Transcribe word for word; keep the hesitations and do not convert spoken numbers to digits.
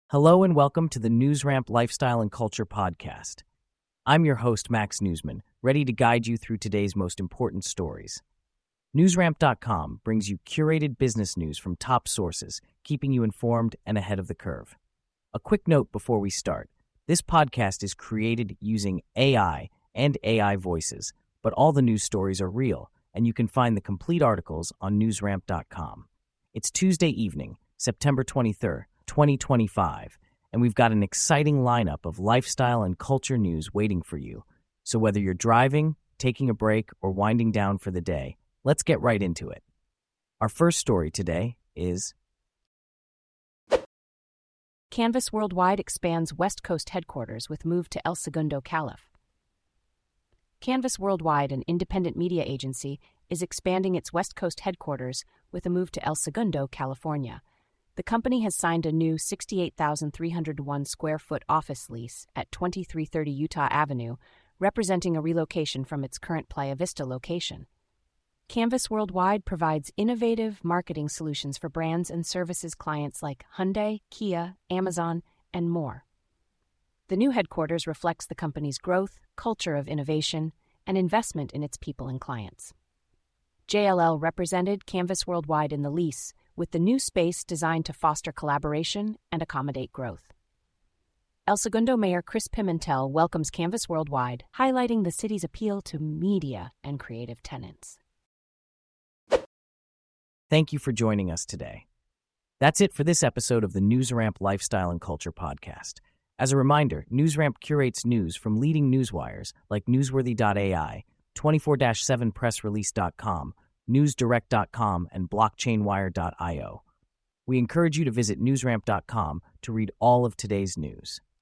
Hello and welcome to the NewsRamp Lifestyle and Culture Podcast. I'm your host, Max Newsman, ready to guide you through today's most important stories. NewsRamp dot com brings you curated business news from top sources, keeping you informed and ahead of the curve. A quick note before we start. This podcast is created using A I and A I voices, but all the news stories are real, and you can find the complete articles on NewsRamp dot com. It's Tuesday evening, September twenty-third, twenty twenty-five, and we've got an exciting lineup of lifestyle and culture news waiting for you. So whether you're driving, taking a break, or winding down for the day, let's get right into it. Our first story today is Canvas Worldwide expands West Coast headquarters with move to El Segundo, Calif. Canvas Worldwide, an independent media agency, is expanding its West Coast headquarters with a move to El Segundo, California. The company has signed a new sixty-eight thousand three hundred one square foot office lease at twenty-three thirty Utah Avenue, representing a relocation from its current Playa Vista location. Canvas Worldwide provides innovative marketing solutions for brands and services clients like Hyundai, Kia, Amazon, and more. The new headquarters reflects the company's growth, culture of innovation, and investment in its people and clients. J L L represented Canvas Worldwide in the lease, with the new space designed to foster collaboration and accommodate growth. El Segundo Mayor Chris Pimentel welcomes Canvas Worldwide, highlighting the city's appeal to media and creative tenants. Thank you for joining us today. That's it for this episode of the NewsRamp Lifestyle and Culture Podcast. As a reminder, NewsRamp curates news from leading newswires like Newsworthy dot A I, twenty-four seven press release dot com, news direct dot com, and blockchain wire dot io. We encourage you to visit NewsRamp dot com to read all of today's news.